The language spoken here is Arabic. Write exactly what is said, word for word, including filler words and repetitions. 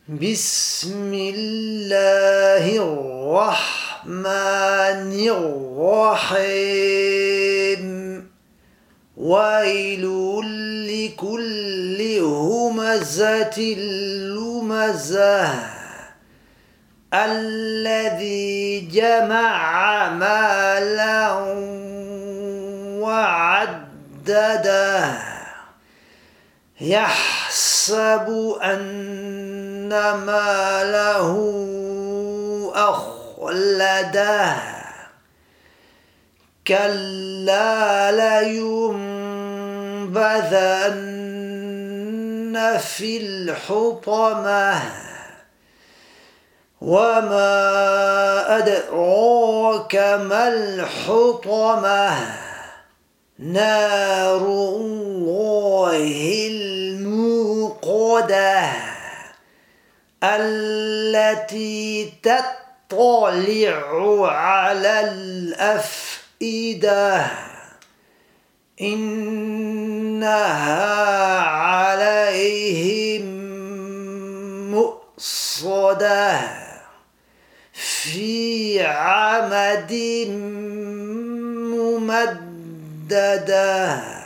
بسم الله الرحمن الرحيم ويل لكل همزة لمزة الذي جمع مالا وعدده يحسب أن ماله أخلده كلا لينبذن في الحطمة وما أدراك ما الحطمة نار الله الموقدة التي تطلع على الأفئدة إنها عليهم مؤصدة في عمد ممددة.